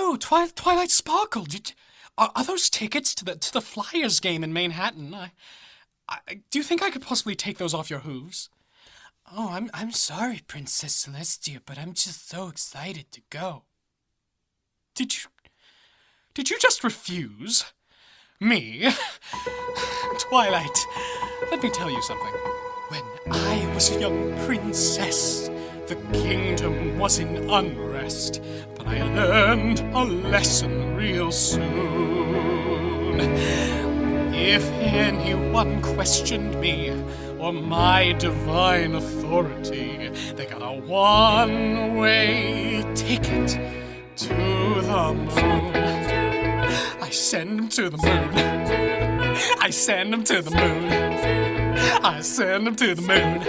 Oh, Twilight Sparkle. Are those tickets to the Flyers game in Manhattan? Do you think I could possibly take those off your hooves? Oh, I'm sorry, Princess Celestia, but I'm just so excited to go. Did you just refuse? Me? Twilight, let me tell you something. When I was a young princess, the kingdom was in unrest, but I learned a lesson real soon. If anyone questioned me or my divine authority, they got a one-way ticket to the moon. I send them to the moon. I send them to the moon. I send them to the moon.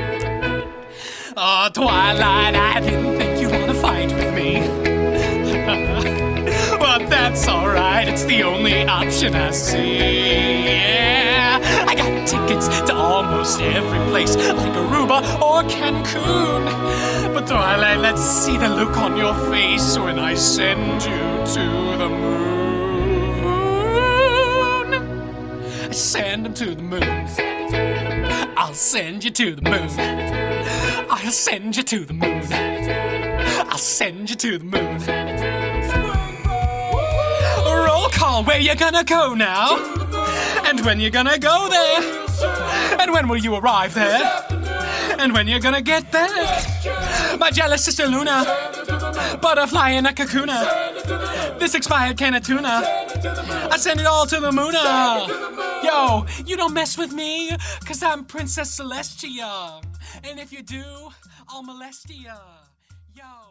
Oh, Twilight, I didn't think you'd want to fight with me. But that's alright, it's the only option I see. Yeah, I got tickets to almost every place, like Aruba or Cancun. But Twilight, let's see the look on your face when I send you to the moon. I send them to the moon. I'll send you to the moon. I'll send you to the moon. I'll send you to the moon. Roll call, where you gonna go now? And when you gonna go there? And when will you arrive there? And when you gonna get back? My jealous sister Luna, butterfly in a cocoona, this expired can of tuna, I send it all to the moona. Yo, you don't mess with me, 'cause I'm Princess Celestia. And if you do, I'll molest ya. Yo.